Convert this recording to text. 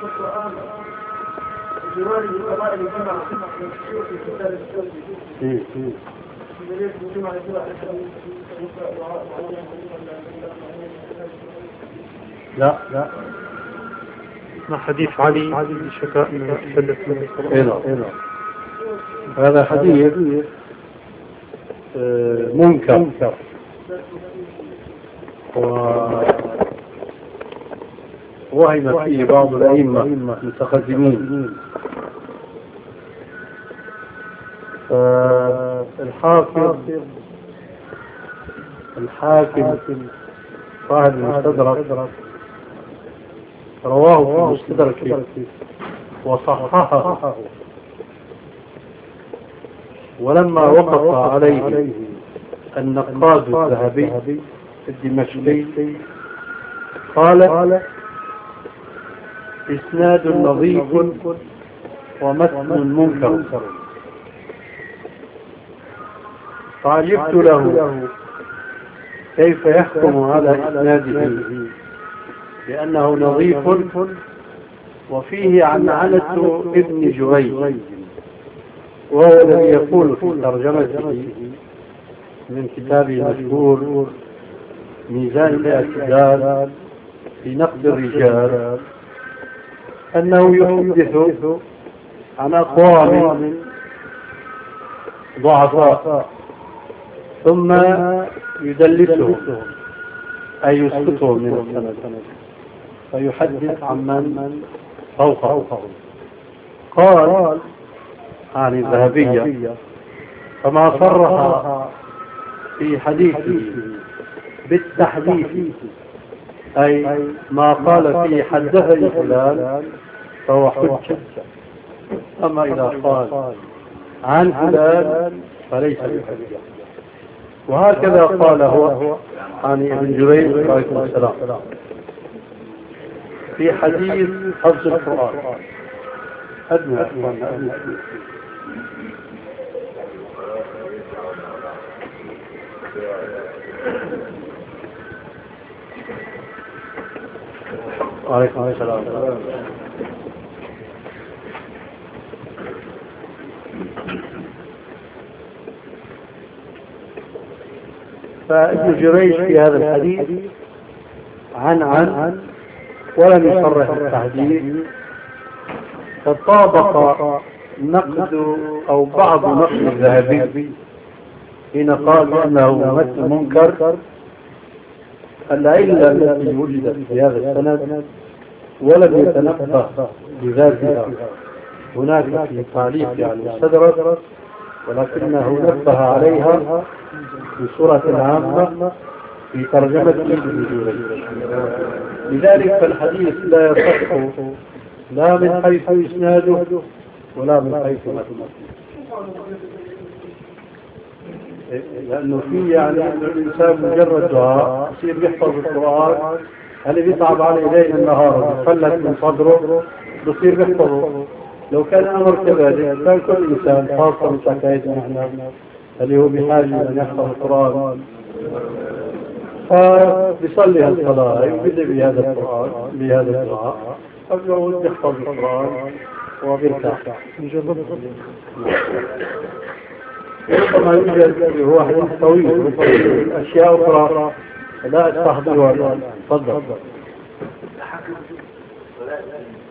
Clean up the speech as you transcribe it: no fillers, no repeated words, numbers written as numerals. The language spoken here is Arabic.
القرآن جواري القبائل الجمع الشيوخ في كتاب السلفي لا لا مع حديث علي شكاء من تسلف من القرآن. هذا حديث منكر ووهم فيه بعض الأئمة المتقدمين. الحاكم صاحب المستدرك رواه في المستدرك وصححه، ولما وقف عليه النقاد الذهبي الدمشقي قال إسناد نظيف ومتن منكر. فعجبت له كيف يحكم على إسناده بأنه نظيف وفيه عنعنة ابن جريج، وهو الذي يقول في ترجمته من كتابه المشهور ميزان الاعتدال في نقد الرجال أنه يحدث عن أقوام ضعفاء ثم يدلسهم أي يسقطهم من السند فيحدث عن من فوقه. قال عن الذهبية فما صرح في حديثه بالتحديث أي ما قال فيه حدثني فلان فهو حجة، أما إذا قال عن فلان فليس بحجة. وهكذا قال هو عن ابن جريج عليه السلام في حديث حفظ القرآن. أدنى عليكم السلام. فابن جريج في هذا الحديث عن ولم يصرح بالتحديث، فطابق نقد أو بعض نقد الذهبي حين قال أنه متن منكر. العلة التي وجدت في هذا السند ولم يتنبه بذاتها هناك في تعليق على المستدرك، ولكنه نبه عليها بصورة عامة في ترجمة ابن جريج. لذلك فالحديث لا يصح لا من حيث إسناده ولا من حيث متنه، لأنه في يعني الإنسان مجرد دعاء يصير يحفظ القرآن، اللي بيصعب عليه ليل النهار يفلت من صدره بصير يحفظه. لو كان الأمر كذلك كان كل إنسان خاصة من حكايتنا احنا اللي هو بحاجة أن يحفظ القرآن فبيصلي الصلاة يبدأ بهذا القرآن بهذا الدعاء قبل يحفظ القرآن وبيرتاح. ربما يوجد هو حديث طويل أشياء أخرى لا أستحضرها. تفضل.